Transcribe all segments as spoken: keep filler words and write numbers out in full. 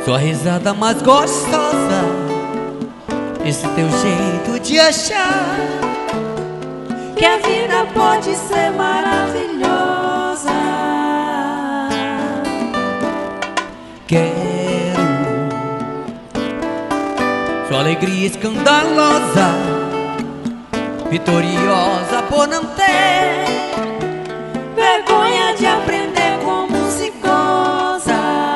Sua risada mais gostosa, esse teu jeito de achar que a vida pode ser maravilhosa. Quero sua alegria escandalosa, vitoriosa por não ter vergonha de aprender como se goza.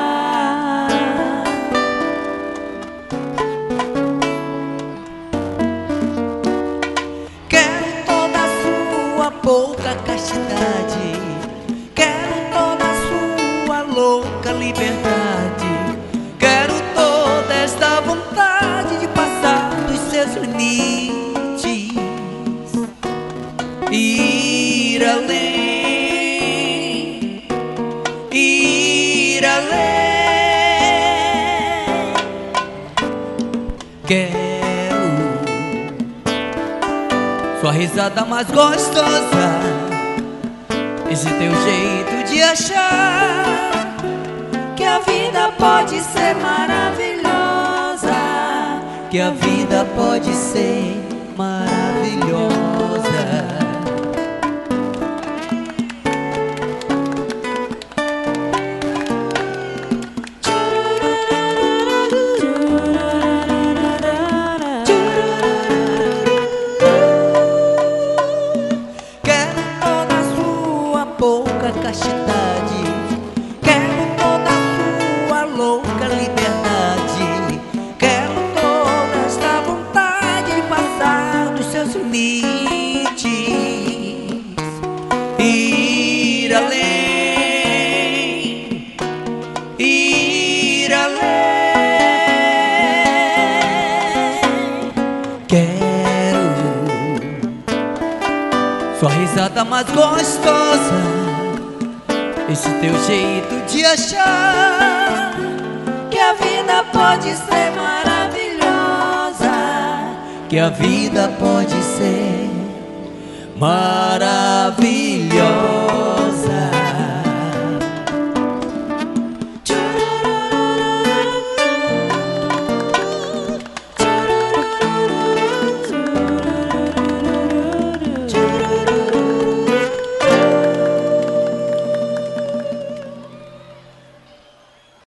Quero toda a sua pouca castidade, quero toda a sua louca liberdade, quero toda esta vontade de passar dos seus limites, ir além, ir além. Quero sua risada mais gostosa, esse teu jeito de achar que a vida pode ser maravilhosa, que a vida pode ser maravilhosa. Quero toda a sua pouca castidade, quero toda a sua louca liberdade, quero toda esta vontade de passar dos seus limites, ir além, ir além. Quero sua risada mais gostosa, esse teu jeito de achar que a vida pode ser maravilhosa, que a vida pode ser maravilhosa.